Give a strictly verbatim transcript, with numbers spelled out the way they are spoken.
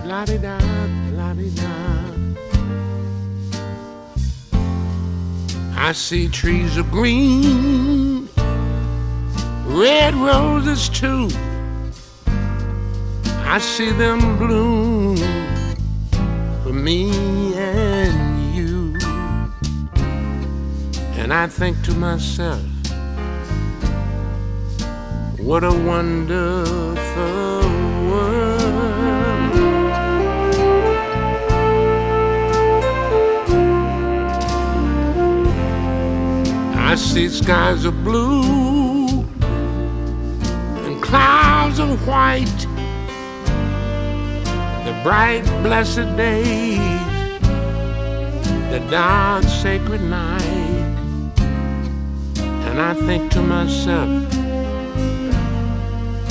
la-di-da, la-di-da. I see trees of green, red roses too. I see them bloom for me and you. And I think to myself, what a wonderful world. I see skies of blue and clouds of white, the bright blessed days, the dark sacred night. And I think to myself,